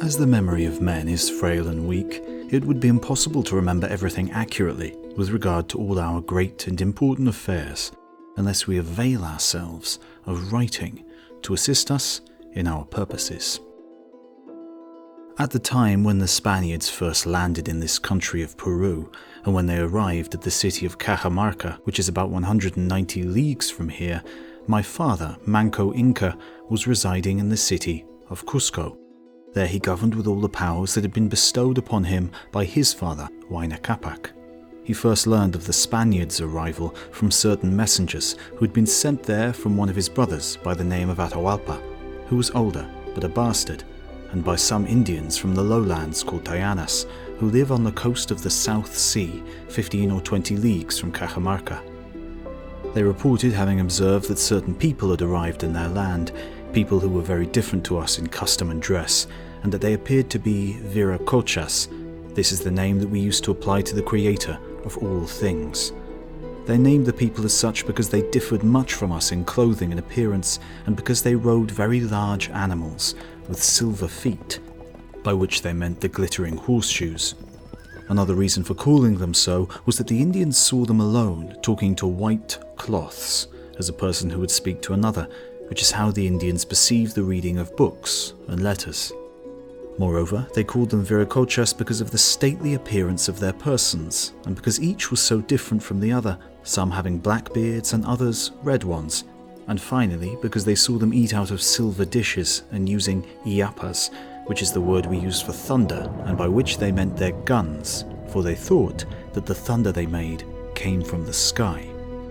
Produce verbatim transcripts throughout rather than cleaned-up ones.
As the memory of men is frail and weak, it would be impossible to remember everything accurately with regard to all our great and important affairs unless we avail ourselves of writing to assist us in our purposes. At the time when the Spaniards first landed in this country of Peru, and when they arrived at the city of Cajamarca, which is about one hundred ninety leagues from here, my father, Manco Inca, was residing in the city of Cusco. There he governed with all the powers that had been bestowed upon him by his father, Huayna Capac. He first learned of the Spaniards' arrival from certain messengers who had been sent there from one of his brothers by the name of Atahualpa, who was older but a bastard, and by some Indians from the lowlands called Tayanas, who live on the coast of the South Sea, fifteen or twenty leagues from Cajamarca. They reported having observed that certain people had arrived in their land, people who were very different to us in custom and dress, and that they appeared to be Viracochas. This is the name that we used to apply to the creator of all things. They named the people as such because they differed much from us in clothing and appearance, and because they rode very large animals with silver feet, by which they meant the glittering horseshoes. Another reason for calling them so was that the Indians saw them alone, talking to white cloths, as a person who would speak to another, which is how the Indians perceived the reading of books and letters. Moreover, they called them Viracochas because of the stately appearance of their persons, and because each was so different from the other, some having black beards and others red ones, and finally because they saw them eat out of silver dishes and using iapas, which is the word we use for thunder, and by which they meant their guns, for they thought that the thunder they made came from the sky.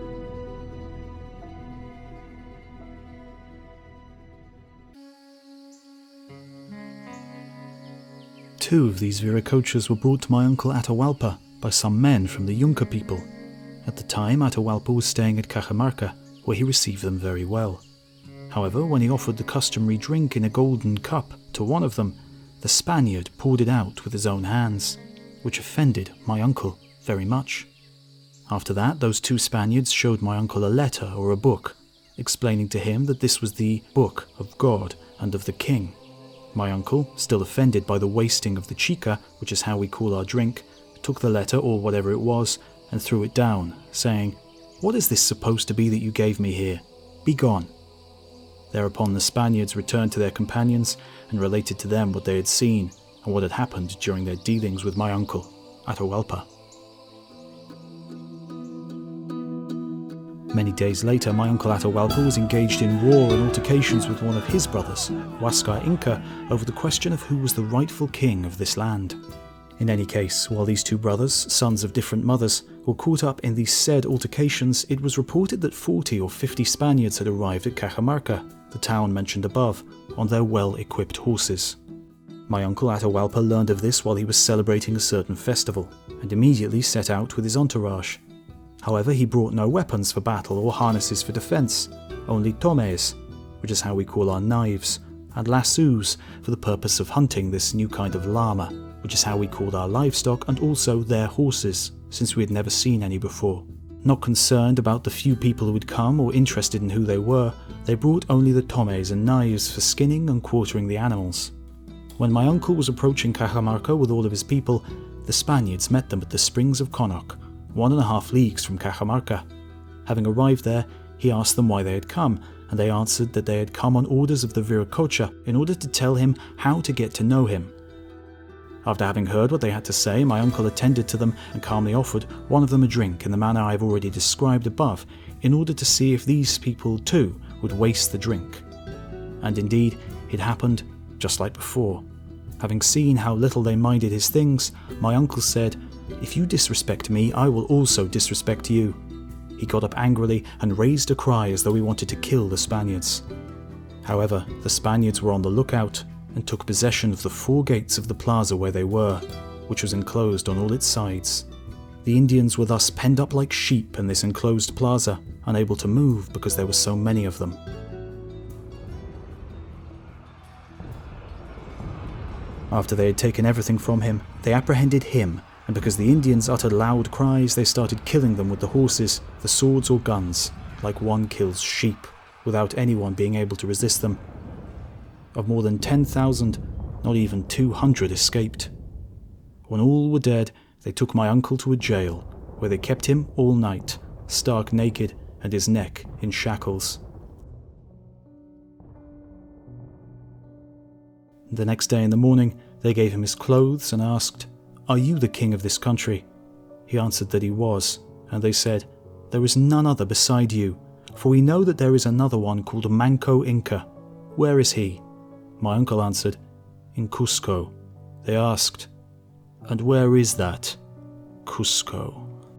Two of these Viracochas were brought to my uncle Atahualpa by some men from the Yunca people. At the time, Atahualpa was staying at Cajamarca, where he received them very well. However, when he offered the customary drink in a golden cup to one of them, the Spaniard poured it out with his own hands, which offended my uncle very much. After that, those two Spaniards showed my uncle a letter or a book, explaining to him that this was the book of God and of the king. My uncle, still offended by the wasting of the chica, which is how we call our drink, took the letter, or whatever it was, and threw it down, saying, "What is this supposed to be that you gave me here? Be gone." Thereupon the Spaniards returned to their companions and related to them what they had seen and what had happened during their dealings with my uncle, Atahualpa. Many days later, my uncle Atahualpa was engaged in war and altercations with one of his brothers, Huascar Inca, over the question of who was the rightful king of this land. In any case, while these two brothers, sons of different mothers, were caught up in these said altercations, it was reported that forty or fifty Spaniards had arrived at Cajamarca, the town mentioned above, on their well-equipped horses. My uncle Atahualpa learned of this while he was celebrating a certain festival, and immediately set out with his entourage. However, he brought no weapons for battle or harnesses for defence, only tomes, which is how we call our knives, and lassos for the purpose of hunting this new kind of llama, which is how we called our livestock, and also their horses, since we had never seen any before. Not concerned about the few people who had come or interested in who they were, they brought only the tomes and knives for skinning and quartering the animals. When my uncle was approaching Cajamarca with all of his people, the Spaniards met them at the springs of Conoc, one and a half leagues from Cajamarca. Having arrived there, he asked them why they had come, and they answered that they had come on orders of the Viracocha in order to tell him how to get to know him. After having heard what they had to say, my uncle attended to them and calmly offered one of them a drink in the manner I have already described above, in order to see if these people too would waste the drink. And indeed, it happened just like before. Having seen how little they minded his things, my uncle said, "If you disrespect me, I will also disrespect you." He got up angrily and raised a cry as though he wanted to kill the Spaniards. However, the Spaniards were on the lookout and took possession of the four gates of the plaza where they were, which was enclosed on all its sides. The Indians were thus penned up like sheep in this enclosed plaza, unable to move because there were so many of them. After they had taken everything from him, they apprehended him, and because the Indians uttered loud cries, they started killing them with the horses, the swords or guns, like one kills sheep, without anyone being able to resist them. Of more than ten thousand, Not even two hundred escaped. When all were dead, they took my uncle to a jail, where they kept him all night, stark naked and his neck in shackles. The next day in the morning, they gave him his clothes and asked, "Are you the king of this country?" He answered that he was, and they said, "There is none other beside you, for we know that there is another one called Manco Inca. Where is he?" My uncle answered, "In Cusco." They asked, "And where is that?" "Cusco."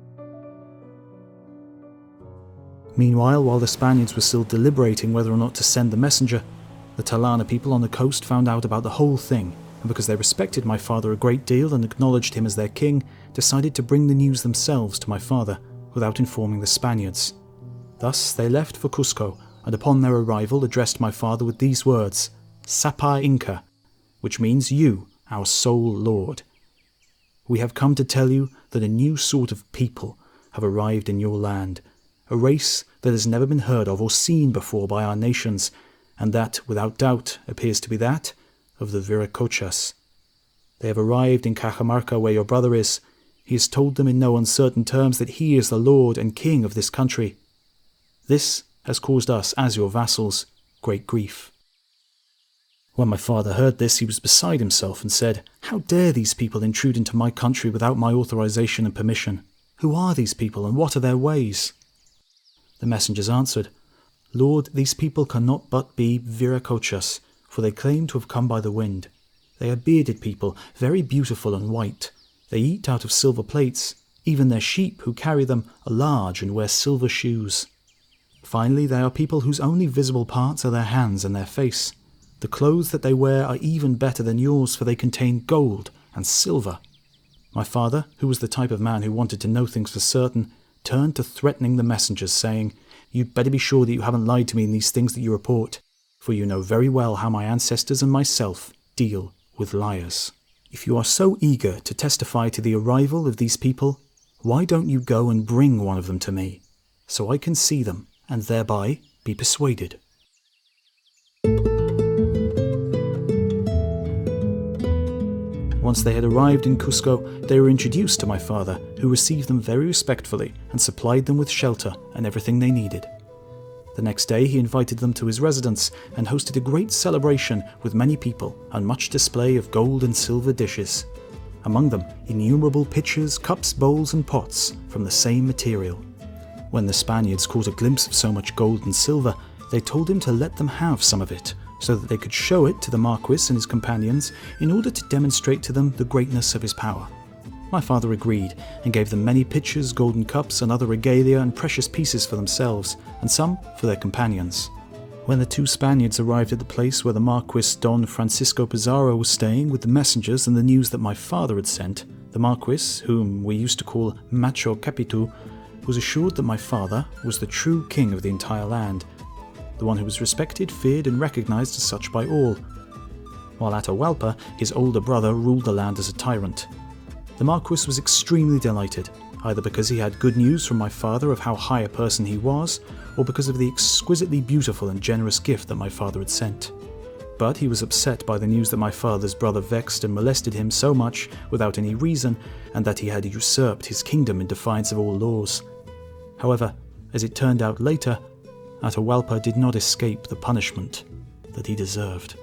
Meanwhile, while the Spaniards were still deliberating whether or not to send the messenger, the Talana people on the coast found out about the whole thing, and because they respected my father a great deal and acknowledged him as their king, decided to bring the news themselves to my father without informing the Spaniards. Thus they left for Cusco, and upon their arrival addressed my father with these words, "Sapa Inca," which means you, our sole lord. "We have come to tell you that a new sort of people have arrived in your land, a race that has never been heard of or seen before by our nations, and that, without doubt, appears to be that of the Viracochas. They have arrived in Cajamarca where your brother is. He has told them in no uncertain terms that he is the lord and king of this country. This has caused us, as your vassals, great grief." When my father heard this, he was beside himself and said, "How dare these people intrude into my country without my authorization and permission? Who are these people, and what are their ways?" The messengers answered, "Lord, these people cannot but be Viracochas, for they claim to have come by the wind. They are bearded people, very beautiful and white. They eat out of silver plates. Even their sheep who carry them are large and wear silver shoes. Finally, they are people whose only visible parts are their hands and their face. The clothes that they wear are even better than yours, for they contain gold and silver." My father, who was the type of man who wanted to know things for certain, turned to threatening the messengers, saying, "You'd better be sure that you haven't lied to me in these things that you report, for you know very well how my ancestors and myself deal with liars. If you are so eager to testify to the arrival of these people, why don't you go and bring one of them to me, so I can see them and thereby be persuaded?" Once they had arrived in Cusco, they were introduced to my father, who received them very respectfully and supplied them with shelter and everything they needed. The next day he invited them to his residence and hosted a great celebration with many people and much display of gold and silver dishes. Among them, innumerable pitchers, cups, bowls and pots from the same material. When the Spaniards caught a glimpse of so much gold and silver, they told him to let them have some of it, so that they could show it to the Marquis and his companions in order to demonstrate to them the greatness of his power. My father agreed, and gave them many pitchers, golden cups, and other regalia and precious pieces for themselves, and some for their companions. When the two Spaniards arrived at the place where the Marquis Don Francisco Pizarro was staying with the messengers and the news that my father had sent, the Marquis, whom we used to call Macho Capitu, was assured that my father was the true king of the entire land, the one who was respected, feared, and recognized as such by all, while Atahualpa, his older brother, ruled the land as a tyrant. The Marquis was extremely delighted, either because he had good news from my father of how high a person he was, or because of the exquisitely beautiful and generous gift that my father had sent. But he was upset by the news that my father's brother vexed and molested him so much without any reason, and that he had usurped his kingdom in defiance of all laws. However, as it turned out later, Atahualpa did not escape the punishment that he deserved.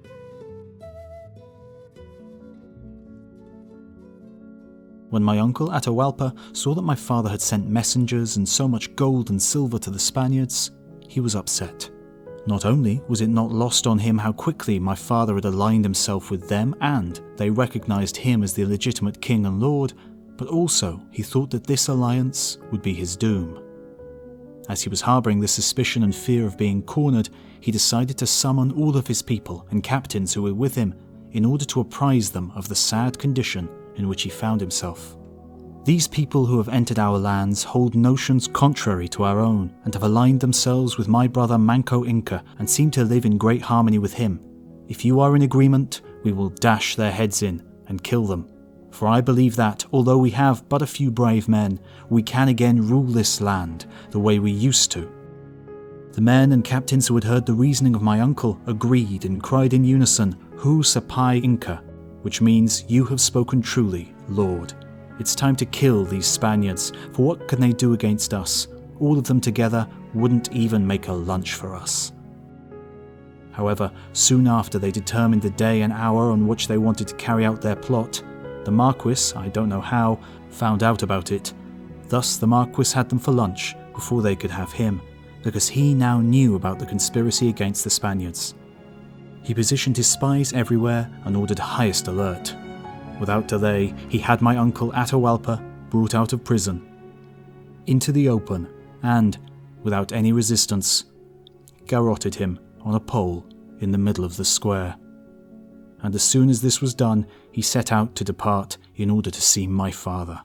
When my uncle Atahualpa saw that my father had sent messengers and so much gold and silver to the Spaniards, he was upset. Not only was it not lost on him how quickly my father had aligned himself with them and they recognized him as the legitimate king and lord, but also he thought that this alliance would be his doom. As he was harboring the suspicion and fear of being cornered, he decided to summon all of his people and captains who were with him in order to apprise them of the sad condition in which he found himself. These people who have entered our lands hold notions contrary to our own and have aligned themselves with my brother Manco Inca and seem to live in great harmony with him. If you are in agreement, we will dash their heads in and kill them. For I believe that, although we have but a few brave men, we can again rule this land the way we used to. The men and captains who had heard the reasoning of my uncle agreed and cried in unison, Hu Sapai Inca, which means, you have spoken truly, Lord. It's time to kill these Spaniards, for what can they do against us? All of them together wouldn't even make a lunch for us. However, soon after they determined the day and hour on which they wanted to carry out their plot, the Marquis, I don't know how, found out about it. Thus the Marquis had them for lunch before they could have him, because he now knew about the conspiracy against the Spaniards. He positioned his spies everywhere and ordered highest alert. Without delay, he had my uncle Atahualpa brought out of prison, into the open, and, without any resistance, garroted him on a pole in the middle of the square. And as soon as this was done, he set out to depart in order to see my father.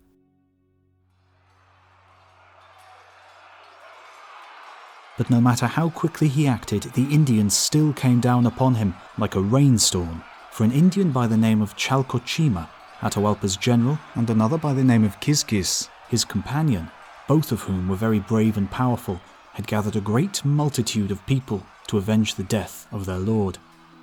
But no matter how quickly he acted, the Indians still came down upon him like a rainstorm, for an Indian by the name of Chalcochima, Atahualpa's general, and another by the name of Quizquiz, his companion, both of whom were very brave and powerful, had gathered a great multitude of people to avenge the death of their lord.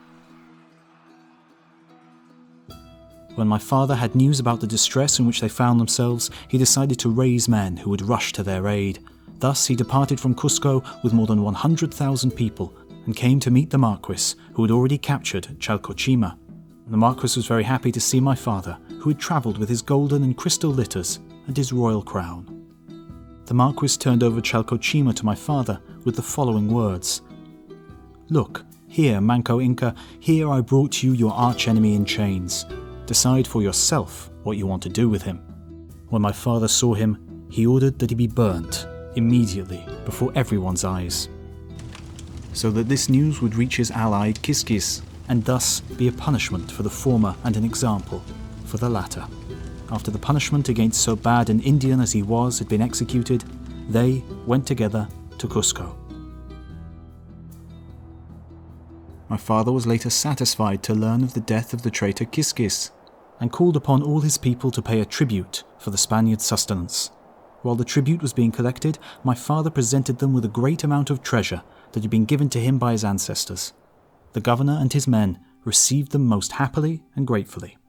When my father had news about the distress in which they found themselves, he decided to raise men who would rush to their aid. Thus he departed from Cusco with more than one hundred thousand people and came to meet the Marquis, who had already captured Chalcochima. The Marquis was very happy to see my father, who had travelled with his golden and crystal litters and his royal crown. The Marquis turned over Chalcochima to my father with the following words. Look, here, Manco Inca, here I brought you your archenemy in chains. Decide for yourself what you want to do with him. When my father saw him, he ordered that he be burnt immediately before everyone's eyes, so that this news would reach his ally Quizquiz, and thus be a punishment for the former and an example for the latter. After the punishment against so bad an Indian as he was had been executed, they went together to Cusco. My father was later satisfied to learn of the death of the traitor Quizquiz, and called upon all his people to pay a tribute for the Spaniards' sustenance. While the tribute was being collected, my father presented them with a great amount of treasure that had been given to him by his ancestors. The governor and his men received them most happily and gratefully.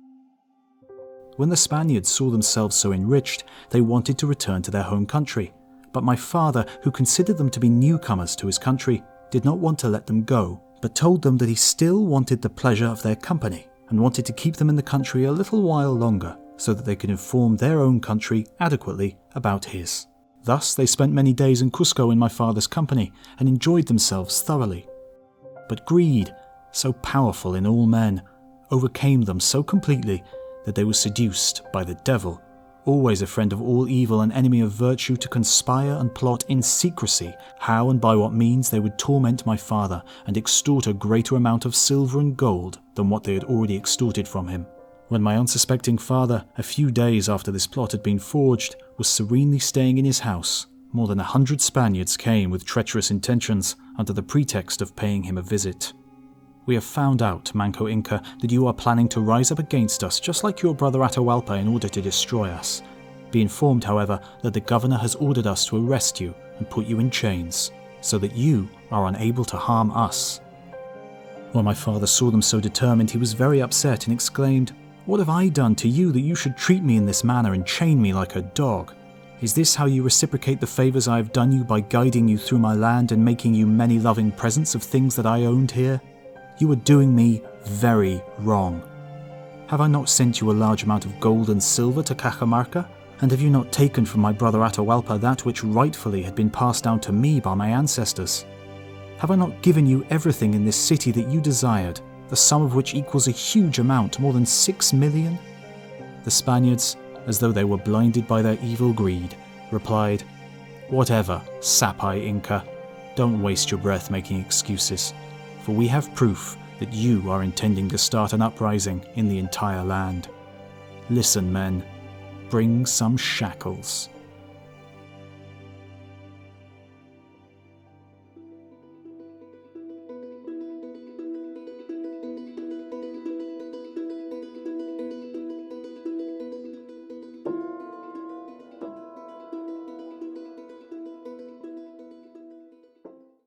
When the Spaniards saw themselves so enriched, they wanted to return to their home country, but my father, who considered them to be newcomers to his country, did not want to let them go, but told them that he still wanted the pleasure of their company and wanted to keep them in the country a little while longer so that they could inform their own country adequately about his. Thus they spent many days in Cusco in my father's company and enjoyed themselves thoroughly. But greed, so powerful in all men, overcame them so completely that they were seduced by the devil, always a friend of all evil and enemy of virtue, to conspire and plot in secrecy how and by what means they would torment my father and extort a greater amount of silver and gold than what they had already extorted from him. When my unsuspecting father, a few days after this plot had been forged, was serenely staying in his house, more than a hundred Spaniards came with treacherous intentions under the pretext of paying him a visit. We have found out, Manco Inca, that you are planning to rise up against us just like your brother Atahualpa in order to destroy us. Be informed, however, that the governor has ordered us to arrest you and put you in chains, so that you are unable to harm us. When my father saw them so determined, he was very upset and exclaimed, "What have I done to you that you should treat me in this manner and chain me like a dog? Is this how you reciprocate the favours I have done you by guiding you through my land and making you many loving presents of things that I owned here? You are doing me very wrong. Have I not sent you a large amount of gold and silver to Cajamarca? And have you not taken from my brother Atahualpa that which rightfully had been passed down to me by my ancestors? Have I not given you everything in this city that you desired, the sum of which equals a huge amount, more than six million?" The Spaniards, as though they were blinded by their evil greed, replied, "Whatever, Sapai Inca, don't waste your breath making excuses, for we have proof that you are intending to start an uprising in the entire land. Listen, men, bring some shackles."